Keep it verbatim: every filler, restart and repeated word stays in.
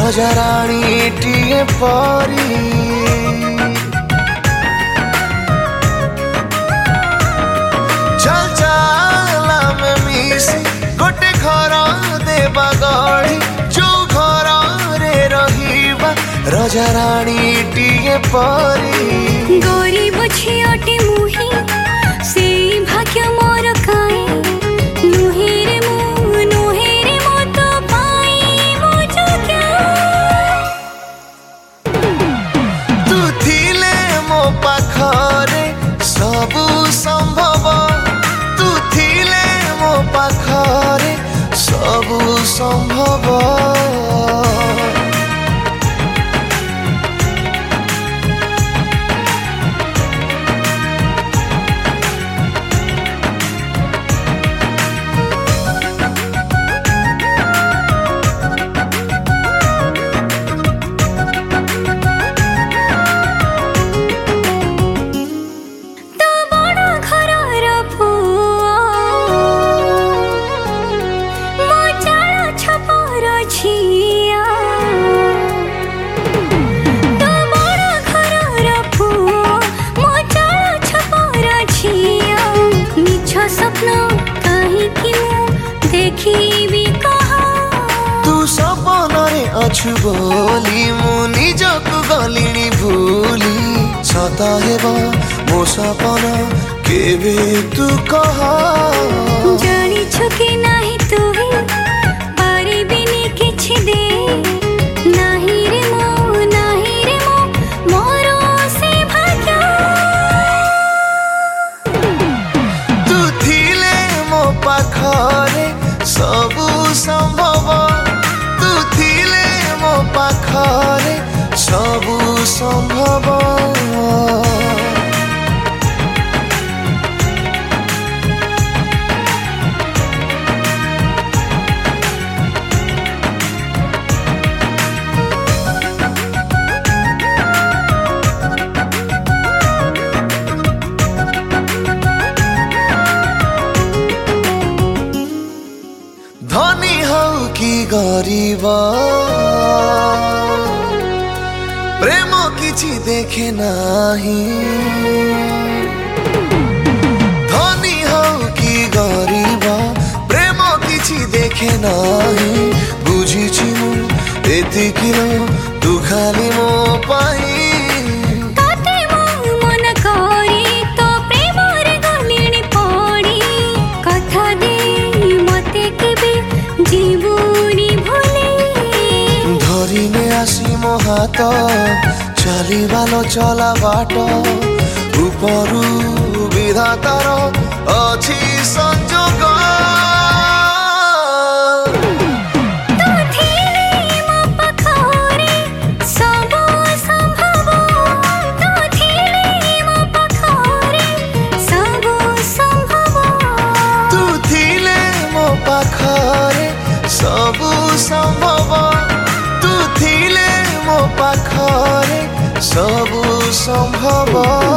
रजराणी TA परी चल चल आमे मिसी गोटे घर देवा गढ़ी जो घर रे रहिबा रजराणी टीए परी गरीब झियोटी मुही से भाग्य मोर काई नुहे रे मु नुहे रे मो तो पाई मो जोग्या तू थिले मो पाखरे सबु संभव तू थिले मो पाखरे सबु संभव तू सपनरे अछु बोली मु निजकु गलिनी भूली सता हेबा मो सपन केबे तू कह जानी छुके नाही तू ही पारे बिनी किछि दे नाही रे मो नाही रे मो मोरो से भाग्य तू थिले मो पाखरे सबु संभव तू थिले मो पाखरे सबु संभव धनी हौ कि गरीब प्रेम किछि देखे नाही धनी हौ कि गरीब प्रेम किछि देखे नाही बुझिछि मु एतिकिलो तू खाली मो पाई मो हाथ चलिबालो चला बाट उपरु विधातार अछि संजोग तू थिले मो पाखरे सबु संभव तू थिले मो पाखरे सबु संभव तू थिले मो पाखरे सबु संभव तू थिले मो पाखरे सबु संभव।